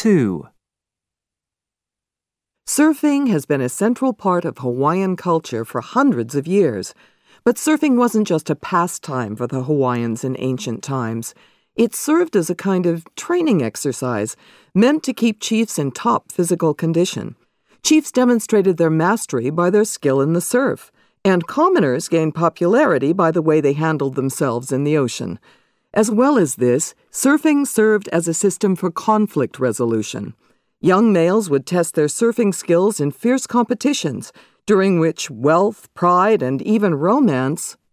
2. Surfing has been a central part of Hawaiian culture for hundreds of years. But surfing wasn't just a pastime for the Hawaiians in ancient times. It served as a kind of training exercise, meant to keep chiefs in top physical condition. Chiefs demonstrated their mastery by their skill in the surf, and commoners gained popularity by the way they handled themselves in the ocean. As well as this, surfing served as a system for conflict resolution. Young males would test their surfing skills in fierce competitions, during which wealth, pride, and even romance